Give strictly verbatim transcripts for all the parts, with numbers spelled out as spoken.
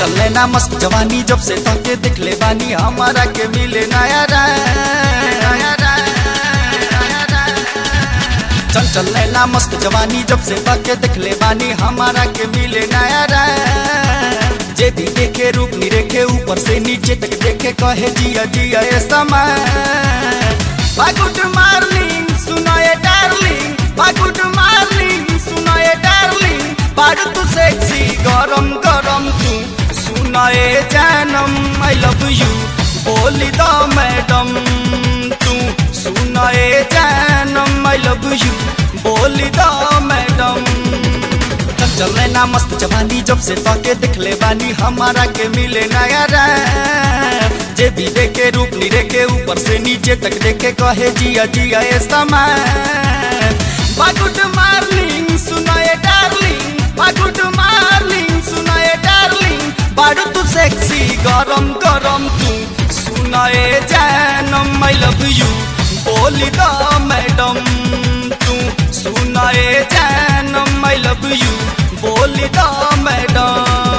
चले ना मस्त जवानी जब से तके देख ले बानी हमारा के मिले नया चल चले ना मस्त जवानी जब से तके देख ले बानी हमारा के मिले नया जे भी देखे रूप नहीं रेखे ऊपर से नीचे तक देखे कहे जिया जिया ये समय गुड मॉर्निंग सुनो ये डार्लिंग गुड मॉर्निंग सुनो ये डार्लिंग बारू तू सेक्सी गरम गरम तू सुनो ये जानम आई लव यू बोली दो मैडम तू सुनो ये जानम आई लव यू बोली दो मैडम चले ना मस्त जवानी जब से तके देख ले बानी हमारा के मिले नया जे भी देखे रूप नहीं रेखे ऊपर से नीचे तक देखे कहे जिया जिया ये समय गुड मॉर्निंग सुनो ये डार्लिंग गुड मॉर्निंग सुनो ये डार्लिंग बारू तू सेक्सी गरम गरम तू सुनो ये जानम आई लव यू बोली दो मैडम तू सुनो ये जानम आई लव यू बोली दो मैडम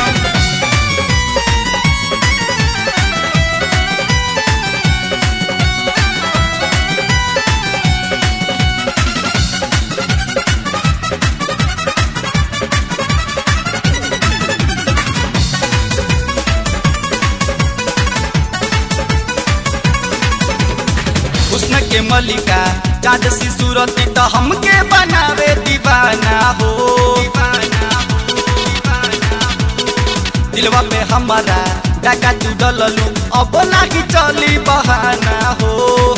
हुस्न के मलिका चाँद सी सूरत तो हमके बनावे दीवाना हो दिलवा पे हमारा डाका तू डललू अब नाही चली बहाना हो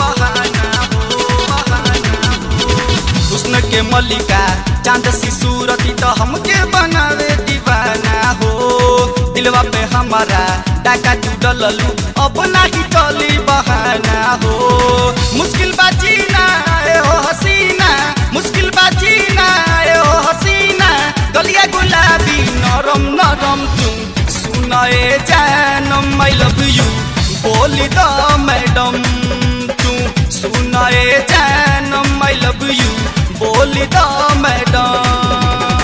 हुस्न के मलिका चाँद सी सूरत तो हमके बनावे दीवाना हो दिलवा पे हमारा डाका तू डललू अब नाही चली बहाना हो मुश्किल बाजीना ए हो हसीना मुश्किल बाजीना ए हो हसीना गलिया गुलाबी नरम नरम तू सुनो ये जानम आई लव यू बोली दो मैडम तू सुनो ये जानम आई लव यू बोली दो मैडम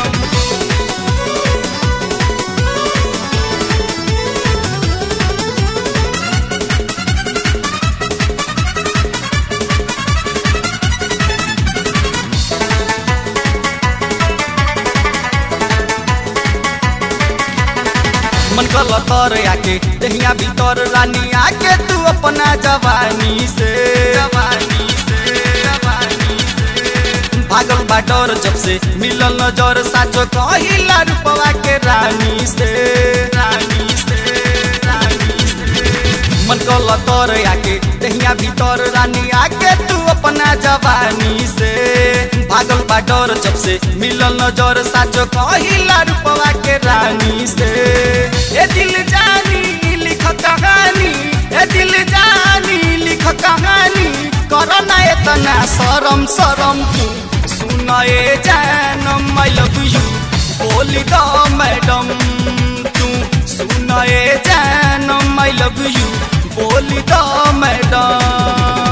मन कल तर आके दहिया भीतर रानी आके तू अपना जवानी से जवानी से जवानी से भागल बाटर जब से मिलल नजर साचो कहिला रूपवा के रानी से रानी से रानी से मन कल तर आके दहिया भीतर रानी आके तू अपना जवानी से भागल बाटर जब से मिलल नजर साचो कहिला रूपवा के रानी से ए दिल जानी लिख कहानी ए दिल जानी लिख कहानी करो ना इतना शरम शरम तू सुनो ये जानम आई लव यू बोली दो मैडम तू सुनो ये जानम आई लव यू बोली दो मैडम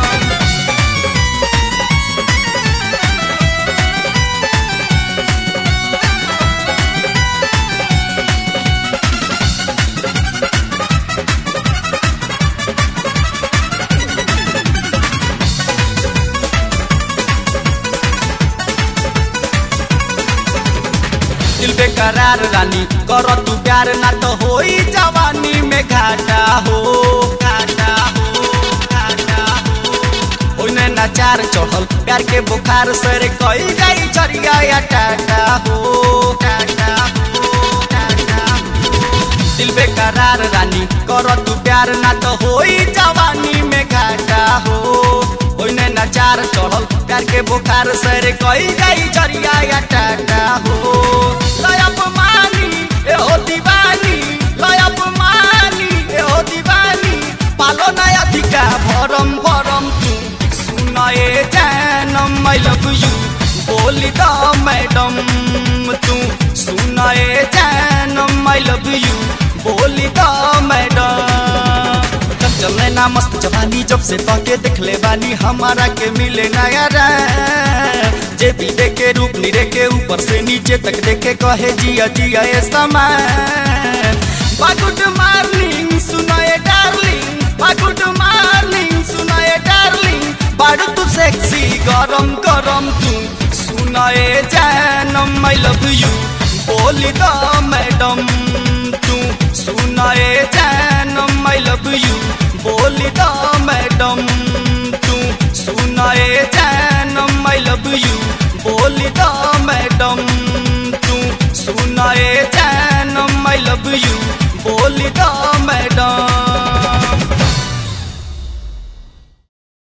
दिल बेकरार रानी करो तू प्यार ना तो होई जवानी में घाटा हो घाटा हो घाटा हो ओने नाचार चढ़ल प्यार के बुखार सर कई जाई चरिया या टाटा हो टाटा हो टाटा दिल बेकरार रानी करो तू प्यार ना तो होई जवानी में घाटा हो ओने नाचार चढ़ल प्यार के बुखार सर कई जाई चरिया या टाटा हो लयप मानी ए हो दीवानी लयप मानी ए हो दीवानी पालो नया धिका भरम भरम तू सुनो ये जानम आई लव यू बोली दो मैडम तू सुनो ये जानम आई लव यू बोली दो मैडम चले ना मस्त जवानी जब से तके देख ले बानी हमारा के मिले नया जे भी देखे रूप नहीं रेखे ऊपर से नीचे तक देखे कहे जिया जिया ये समय सेक्सी गरम गरम तू सुनाए जानम आई लव यू बोली द मैडम तू सुनाए जानम आई लव यू बोली द मैडम तू सुनाए जानम आई लव यू बोली द मैडम तू सुनाए जानम आई लव यू बोली